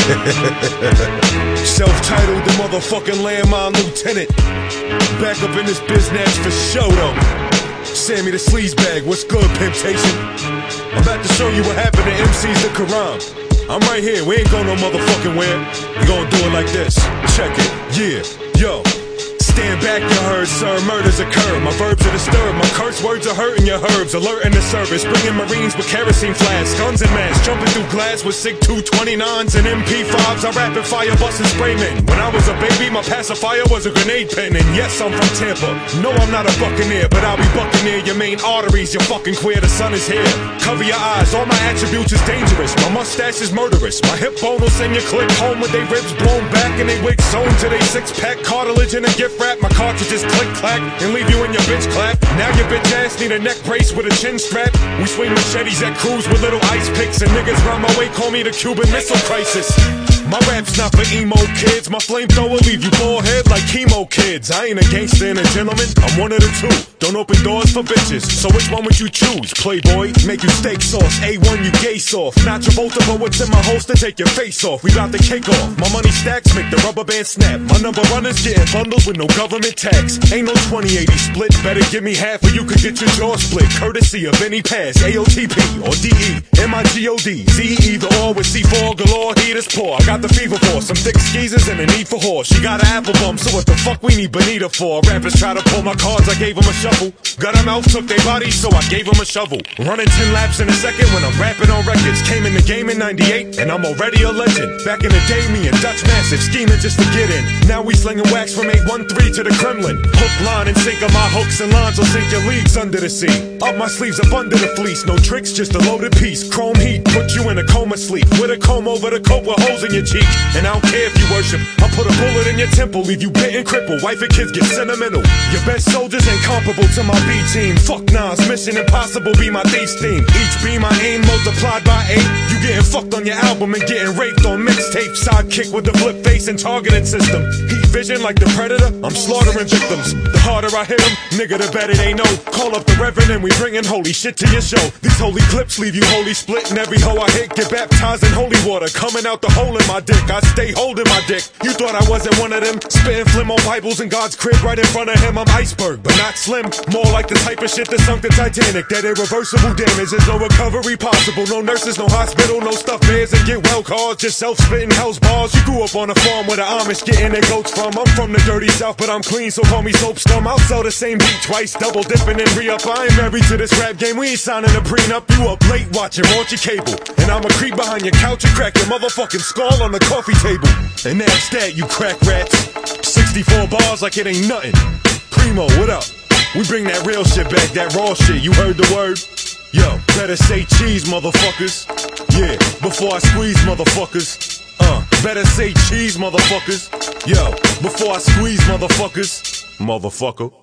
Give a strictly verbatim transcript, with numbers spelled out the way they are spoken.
Self-titled the motherfucking landmine lieutenant. Back up in this business for show though. Sammy the sleazebag, what's good, Pimptation? I'm about to show you what happened to M Cs the Quran. I'm right here, we ain't going no motherfucking where. We gonna do it like this, check it, yeah, yo. Stand back, you heard, sir, murders occur. My verbs are disturbed, my curse words are hurting your herbs. Alert in the service, bringing Marines with kerosene flasks, guns and masks, jumping through glass with SIG two twenty-nines and M P fives. I rapid fire busting spraymen. When I was a baby, my pacifier was a grenade pen. And yes, I'm from Tampa. No, I'm not a buccaneer, but I'll be bucking near your main arteries. You're fucking queer, the sun is here. Cover your eyes, all my attributes is dangerous. My mustache is murderous. My hip bone will send your click home with they ribs blown back and they wigs sewn to they six-pack cartilage and a gift wrap. My cartridges click clack and leave you in your bitch clap. Now your bitch ass need a neck brace with a chin strap. We swing machetes at crews with little ice picks, and niggas round my way call me the Cuban Missile Crisis. My rap's not for emo kids. My flamethrower leave you bald head like chemo kids. I ain't a gangster and a gentleman, I'm one of the two. Don't open doors for bitches, so which one would you choose? Playboy, make you steak sauce. A one, you gay soft. Not Travolta, but what's in my holster, take your face off. We bout to cake off. My money stacks make the rubber band snap. My number runners getting bundles with no government tax. Ain't no twenty eighty split, better give me half or you could get your jaw split. Courtesy of any pass, A O T P or D E, M I G O D, Z E either or with C four galore, heat is poor. I got the fever for some thick skeezers and a need for horse. She got an apple bum, so what the fuck we need Bonita for? Rappers try to pull my cards, I gave them a shuffle. Got a mouth, took their bodies, so I gave them a shovel. Running ten laps in a second when I'm rapping on records. Came in the game in ninety-eight, and I'm already a legend. Back in the day, me and Dutch Massive scheming just to get in. Now we slinging wax from eight one three to the Kremlin. Hook, line, and sink of my hooks and lines will sink your leagues under the sea. Up my sleeves, up under the fleece. No tricks, just a loaded piece. Chrome heat, put you in a coma sleep. With a comb over the coat with holes in your cheek. And I don't care if you worship, I'll put a bullet in your temple, leave you bitten crippled. Wife and kids get sentimental. Your best soldiers ain't comparable to my B team. Fuck Nas, Mission Impossible be my thief's theme. Each beam I aim multiplied by eight. You getting fucked on your album and getting raped on mixtape. Sidekick with the flip face and targeting system. Heat vision like the Predator, I'm slaughtering victims. The harder I hit them, nigga, the better they know. Call up the Reverend and we bringing holy shit to your show. These holy clips leave you holy split, and every hoe I hit get baptized in holy water. Coming out the hole in my dick, I stay holding my dick. You thought I wasn't one of them, spitting phlegm on Bibles in God's crib right in front of him. I'm iceberg, but not slim. More like the type of shit that sunk the Titanic. That irreversible damage, there's no recovery possible. No nurses, no hospital, no stuffed bears and get well cars. Just self-spitting house bars. You grew up on a farm where the Amish getting their goats from. I'm from the dirty South, but I'm clean, so call me soap scum. I'll sell the same beat twice, double dipping and re-up. I ain't married to this rap game, we ain't signing a prenup. You up late watching raunchy cable, and I'ma creep behind your couch and crack your motherfucking skull on the coffee table. And that's that, you crack rats. sixty-four bars like it ain't nothing. Primo, what up? We bring that real shit back, that raw shit, you heard the word? Yo, better say cheese, motherfuckers. Yeah, before I squeeze, motherfuckers. Uh, better say cheese, motherfuckers. Yo, before I squeeze, motherfuckers. Motherfucker.